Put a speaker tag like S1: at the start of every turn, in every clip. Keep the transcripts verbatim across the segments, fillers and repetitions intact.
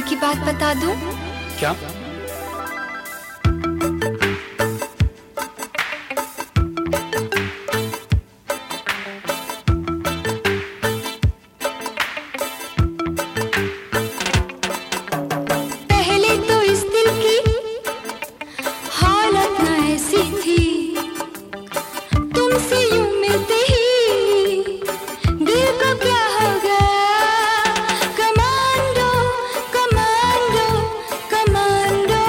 S1: की बात बता दूं?
S2: क्या?
S1: पहले तो इस दिल की हालत न ऐसी थी, तुमसे यूं मिलते ही दिल को क्या हो गया। Commando commando commando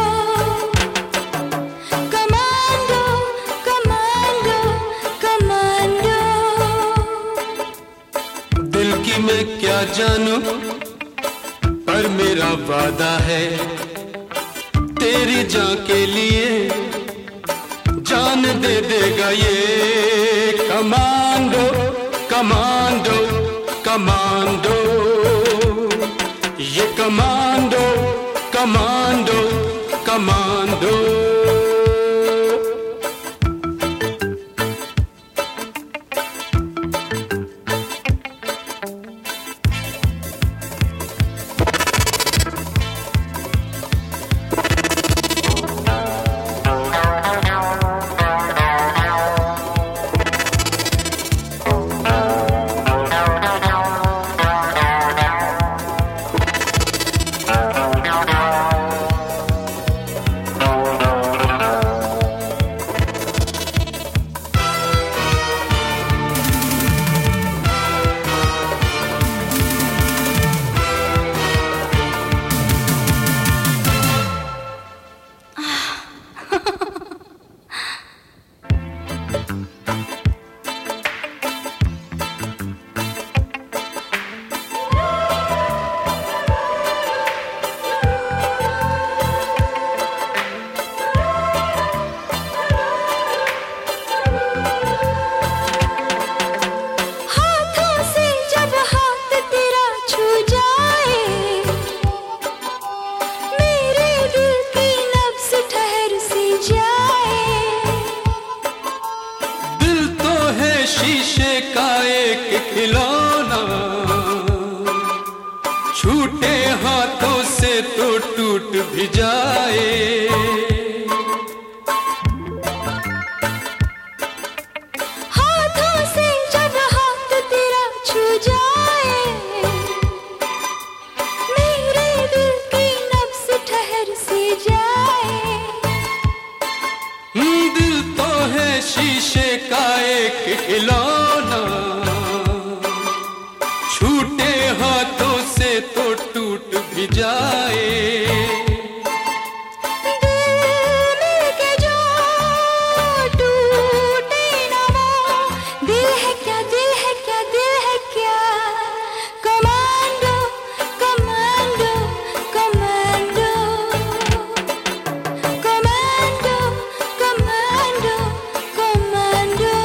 S1: commando commando commando.
S2: दिल की मैं क्या जानूं, पर मेरा वादा है तेरी जान के लिए जान दे देगा ये। कमांडो कमांडो कमांडो, ये कमांडो कमांडो कमांडो। शीशे का एक खिलौना छूटे हाथों से तो टूट भी जाए।
S1: हाथों से जब हाथ तेरा छू जाए, मेरे दिल की नब्ज़ ठहर सी जाए।
S2: दिल तो है शीशे का एक खिलौना छूटे हाथों से तो टूट भी जाए।
S1: दिल मिलके जो टूटे ना वो दिल है क्या, दिल है क्या, दिल है क्या। Commando commando commando commando commando commando.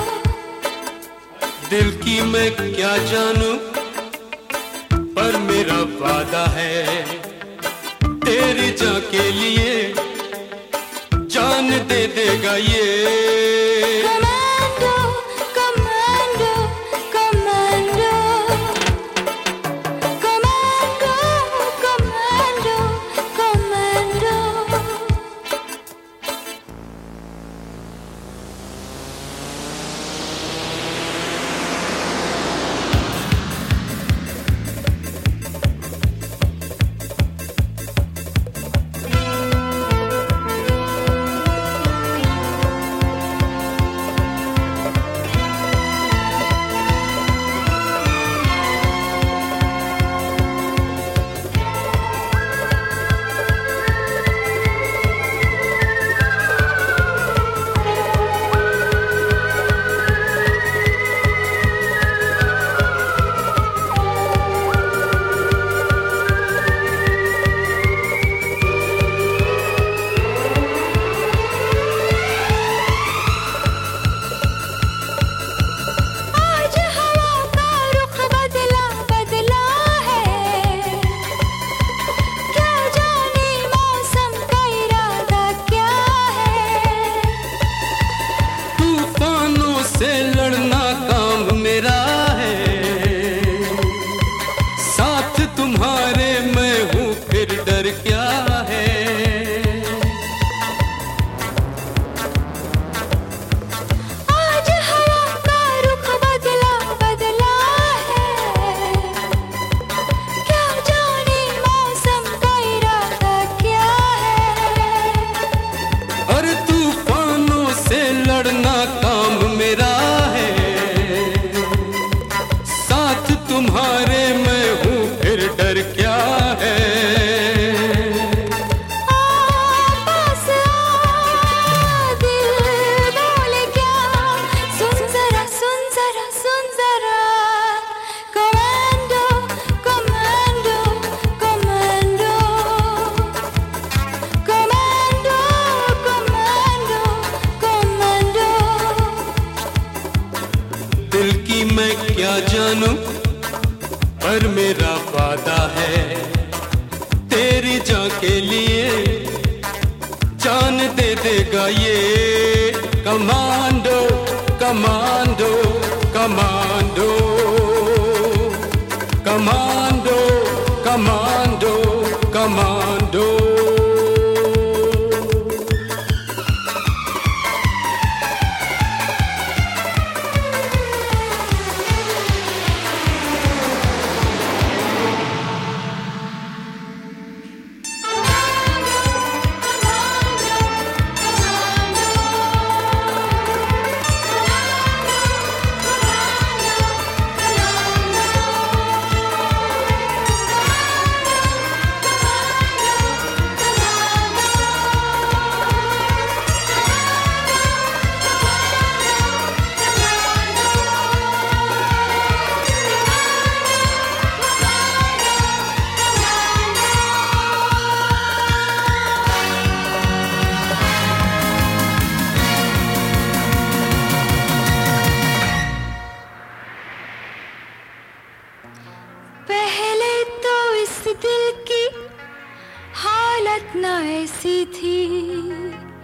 S2: दिल की मैं क्या जानूं, पर मेरा वादा है तेरी जान के लिए जान दे देगा ये।
S1: Commando commando commando commando commando commando.
S2: के लिए जान दे देगा ये commando commando commando commando commando commando
S1: पहले तो इस दिल की हालत न ऐसी थी,